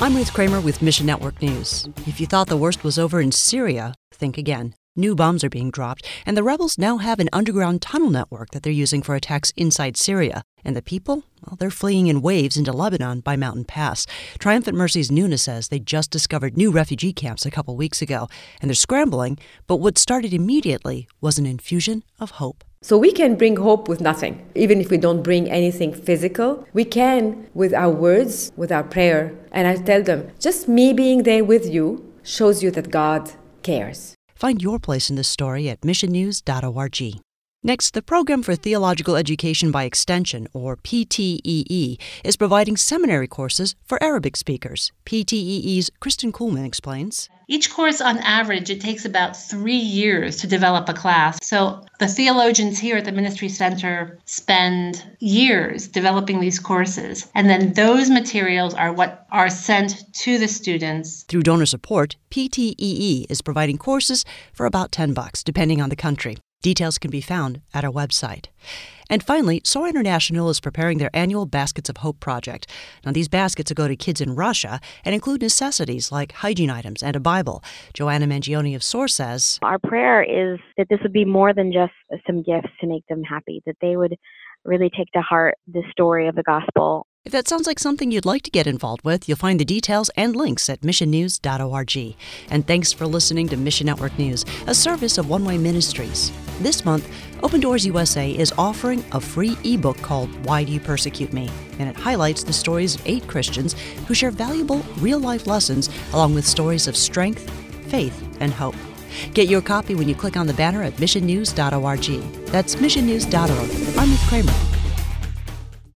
I'm Ruth Kramer with Mission Network News. If you thought the worst was over in Syria, think again. New bombs are being dropped, and the rebels now have an underground tunnel network that they're using for attacks inside Syria. And the people? Well, they're fleeing in waves into Lebanon by Mountain Pass. Triumphant Mercy's Nuna says they just discovered new refugee camps a couple weeks ago, and they're scrambling, but what started immediately was an infusion of hope. So we can bring hope with nothing. Even if we don't bring anything physical, we can with our words, with our prayer. And I tell them, just me being there with you shows you that God cares. Find your place in this story at missionnews.org. Next, the Program for Theological Education by Extension, or PTEE, is providing seminary courses for Arabic speakers. PTEE's Kristen Kuhlman explains. Each course, on average, it takes about 3 years to develop a class. So the theologians here at the Ministry Center spend years developing these courses. And then those materials are what are sent to the students. Through donor support, PTEE is providing courses for about $10, depending on the country. Details can be found at our website. And finally, SOAR International is preparing their annual Baskets of Hope project. Now, these baskets will go to kids in Russia and include necessities like hygiene items and a Bible. Joanna Mangione of SOAR says, our prayer is that this would be more than just some gifts to make them happy, that they would really take to heart the story of the gospel. If that sounds like something you'd like to get involved with, you'll find the details and links at missionnews.org. And thanks for listening to Mission Network News, a service of One Way Ministries. This month, Open Doors USA is offering a free ebook called Why Do You Persecute Me? And it highlights the stories of 8 Christians who share valuable real-life lessons along with stories of strength, faith, and hope. Get your copy when you click on the banner at missionnews.org. That's missionnews.org. I'm Ruth Kramer.